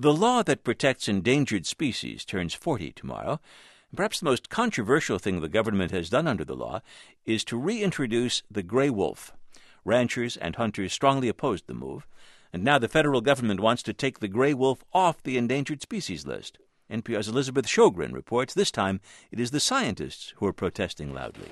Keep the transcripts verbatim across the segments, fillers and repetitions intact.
The law that protects endangered species turns forty tomorrow. Perhaps the most controversial thing the government has done under the law is to reintroduce the gray wolf. Ranchers and hunters strongly opposed the move, and now the federal government wants to take the gray wolf off the endangered species list. N P R's Elizabeth Sjogren reports this time it is the scientists who are protesting loudly.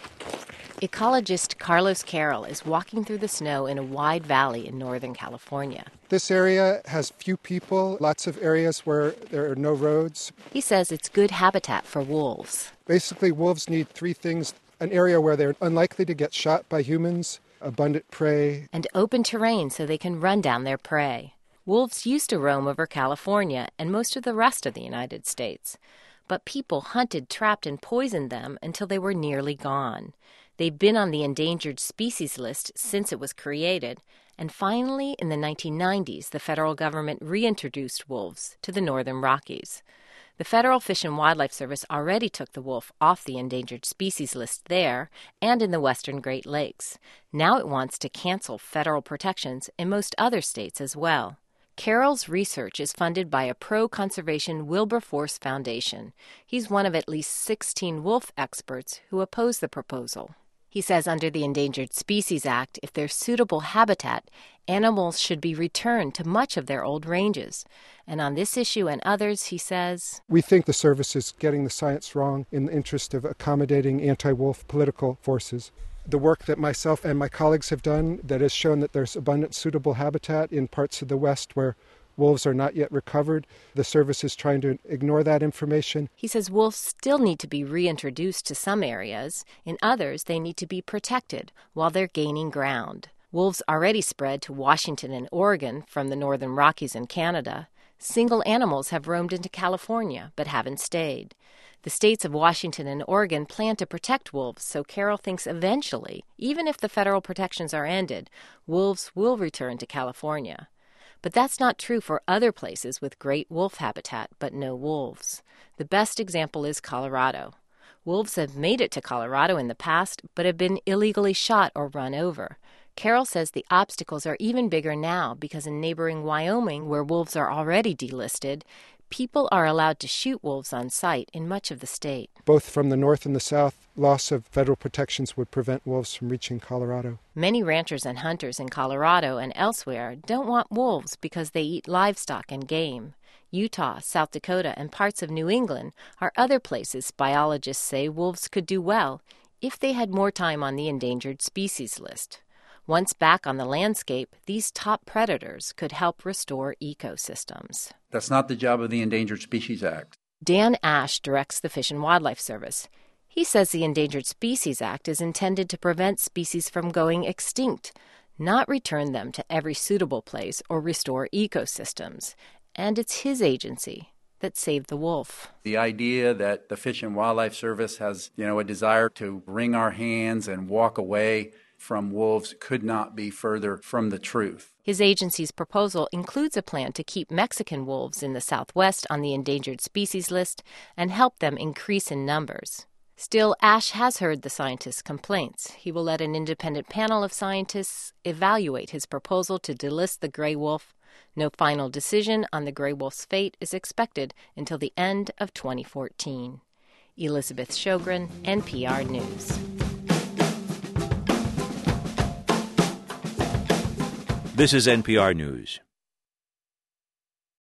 Ecologist Carlos Carroll is walking through the snow in a wide valley in Northern California. This area has few people, lots of areas where there are no roads. He says it's good habitat for wolves. Basically, wolves need three things: an area where they're unlikely to get shot by humans, abundant prey, and open terrain so they can run down their prey. Wolves used to roam over California and most of the rest of the United States. But people hunted, trapped, and poisoned them until they were nearly gone. They've been on the endangered species list since it was created, and finally, in the nineteen nineties, the federal government reintroduced wolves to the Northern Rockies. The Federal Fish and Wildlife Service already took the wolf off the endangered species list there and in the western Great Lakes. Now it wants to cancel federal protections in most other states as well. Carroll's research is funded by a pro-conservation Wilberforce Foundation. He's one of at least sixteen wolf experts who oppose the proposal. He says under the Endangered Species Act, if there's suitable habitat, animals should be returned to much of their old ranges. And on this issue and others, he says, we think the service is getting the science wrong in the interest of accommodating anti-wolf political forces. The work that myself and my colleagues have done that has shown that there's abundant suitable habitat in parts of the West where wolves are not yet recovered. The service is trying to ignore that information. He says wolves still need to be reintroduced to some areas. In others, they need to be protected while they're gaining ground. Wolves already spread to Washington and Oregon from the Northern Rockies and Canada. Single animals have roamed into California but haven't stayed. The states of Washington and Oregon plan to protect wolves, so Carroll thinks eventually, even if the federal protections are ended, wolves will return to California. But that's not true for other places with great wolf habitat but no wolves. The best example is Colorado. Wolves have made it to Colorado in the past but have been illegally shot or run over. Carroll says the obstacles are even bigger now because in neighboring Wyoming, where wolves are already delisted, people are allowed to shoot wolves on sight in much of the state. Both from the north and the south, loss of federal protections would prevent wolves from reaching Colorado. Many ranchers and hunters in Colorado and elsewhere don't want wolves because they eat livestock and game. Utah, South Dakota, and parts of New England are other places biologists say wolves could do well if they had more time on the endangered species list. Once back on the landscape, these top predators could help restore ecosystems. That's not the job of the Endangered Species Act. Dan Ash directs the Fish and Wildlife Service. He says the Endangered Species Act is intended to prevent species from going extinct, not return them to every suitable place or restore ecosystems. And it's his agency that saved the wolf. The idea that the Fish and Wildlife Service has, you know, a desire to wring our hands and walk away from wolves could not be further from the truth. His agency's proposal includes a plan to keep Mexican wolves in the Southwest on the endangered species list and help them increase in numbers. Still, Ash has heard the scientists' complaints. He will let an independent panel of scientists evaluate his proposal to delist the gray wolf. No final decision on the gray wolf's fate is expected until the end of twenty fourteen. Elizabeth Sjogren, N P R News. This is N P R News.